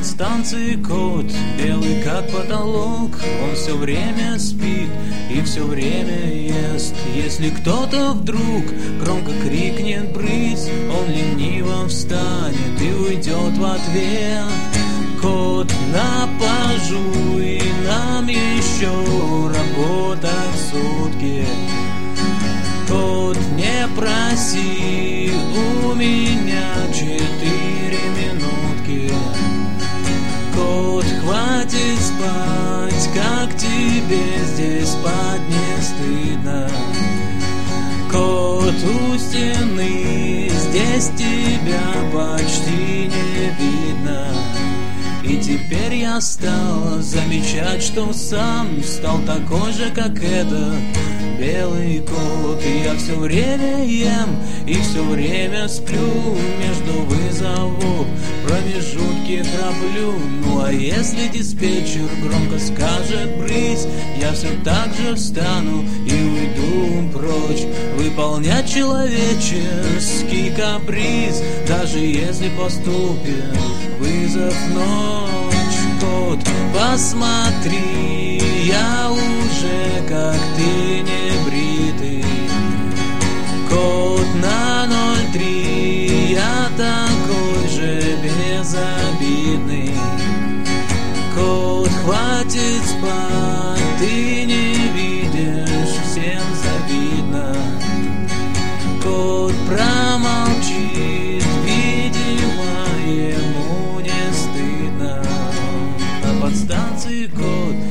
подстанции кот, белый как потолок. Он все время спит и все время ест. Если кто-то вдруг громко крикнет «брысь», он лениво встанет и уйдет в ответ. Кот на пажу, и нам еще работать сутки. Кот, не проси у меня 4 минутки. Кот, хватит спать, как тебе здесь спать не стыдно. Кот у стены, здесь тебя почти не видно. И теперь я стал замечать, что сам стал такой же, как этот белый кот. И я все время ем и все время сплю, между вызовов промежутки тороплю. Ну а если диспетчер громко скажет «брысь», я все так же встану и уйду прочь выполнять человеческий каприз, даже если поступит вызов ночь. Кот, посмотри, я уже как ты не бритый. Кот на 03, я такой же безобидный. Кот, хватит спать, ты не видишь, всем завидно. Кот промолчит, видимо, ему не стыдно. На подстанции кот